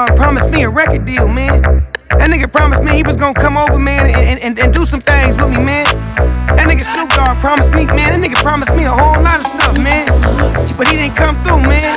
Dogg promised me a record deal, man. That nigga promised me he was gonna come over, man, and do some things with me, man. That nigga Snoop Dogg promised me, man. That nigga promised me a whole lot of stuff, man. But he didn't come through, man.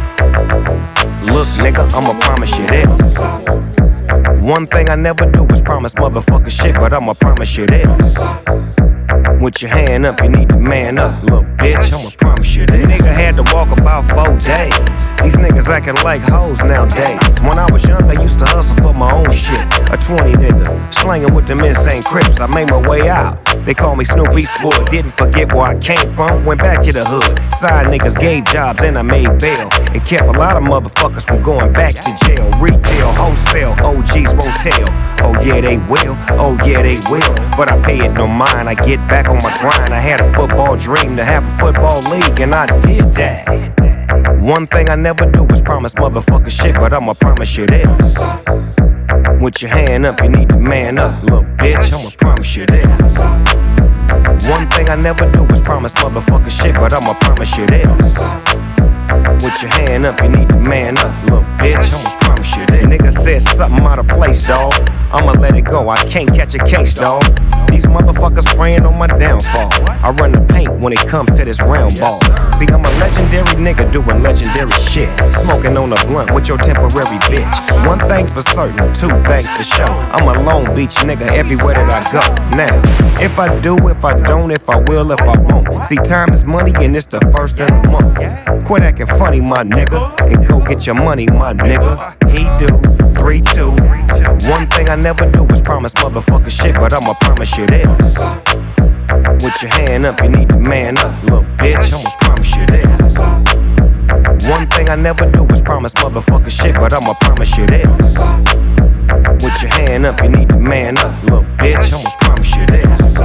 Look, nigga, I'ma promise you this. One thing I never do is promise motherfucker shit, but I'ma promise you this. With your hand up, you need to man up, little bitch. I'ma promise you this. Nigga had to walk about 4 days. These niggas acting like hoes nowadays. When I was young, I used to hustle for my own shit. A 20 nigga, slanging with them insane Crips. I made my way out. They call me Snoop East Boy. Didn't forget where I came from. Went back to the hood. Side niggas gave jobs and I made bail. And kept a lot of motherfuckers from going back to jail. Retail, wholesale, OGs won't tell. Oh yeah, they will. Oh yeah, they will. But I pay it no mind. I get back on my grind. I had a football dream to have a football league, and I did that. One thing I never do is promise motherfucker shit, but I'ma promise you this. With your hand up, you need to man up, little bitch. I'ma promise you this. One thing I never do is promise motherfucker shit, but I'ma promise you this. With your hand up, you need to man up, little bitch. I'ma promise you this. Nigga said something out of place, dawg. I'ma let it go, I can't catch a case, dawg. These motherfuckers praying on my downfall. I run the paint when it comes to this round ball. See, I'm a legendary nigga doing legendary shit. Smoking on a blunt with your temporary bitch. One thing's for certain, two things for sure. I'm a Long Beach nigga everywhere that I go. Now, if I do, if I don't, if I will, if I won't. See, time is money and it's the first of the month. Quit acting funny, my nigga, and go get your money, my nigga. He do, 3, 2. One thing I never do is promise motherfucker shit, but I'ma promise you this. With your hand up, you need to man up, little bitch. I'ma promise you this. One thing I never do is promise motherfucker shit, but I'ma promise you this. With your hand up, you need to man up, little bitch. I'ma promise you this.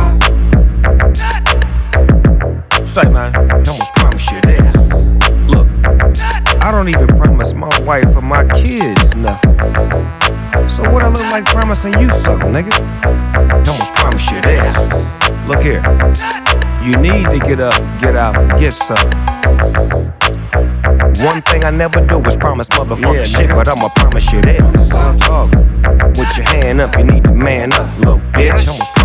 Say, man, I'ma promise you this. Look, I don't even promise my wife or my kids nothing. So what I look like promising you something, nigga? I'ma promise you this. Look here, you need to get up, get out, and get something. One thing I never do is promise motherfucker shit, but I'ma promise you this. With your hand up, you need to man up, little bitch. I'ma